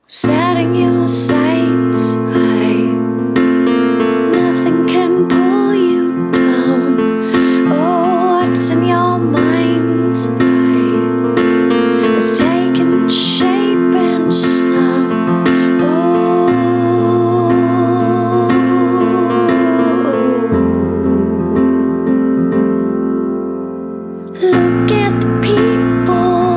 Setting your sights high, nothing can pull you down. Oh, what's in your mind's eye is taking shape and sound. Oh, look at the people.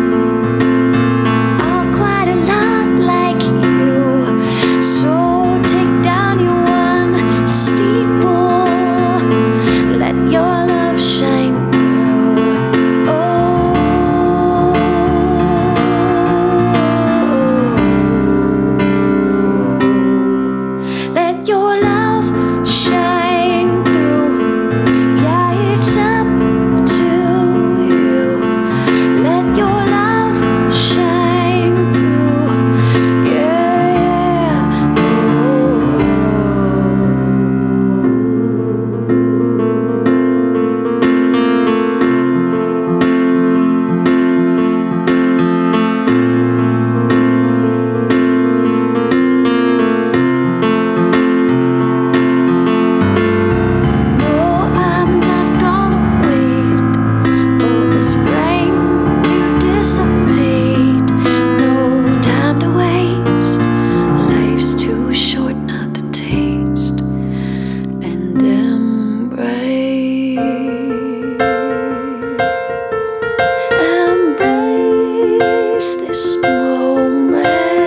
Embrace this moment,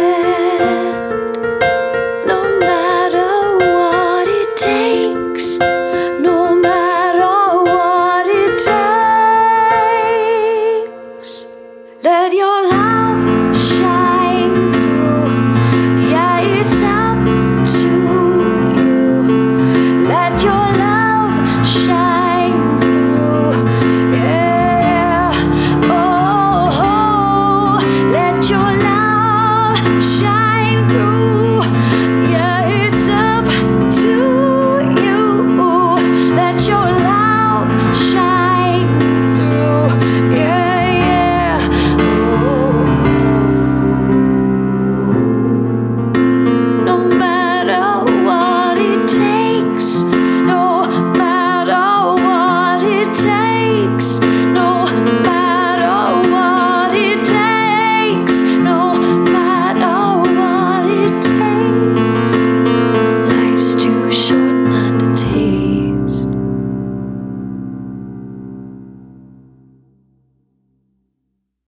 no matter what it takes, no matter what it takes. Let your love shine through. Yeah, it's up to you. Let your love shine through. Yeah, oh, let your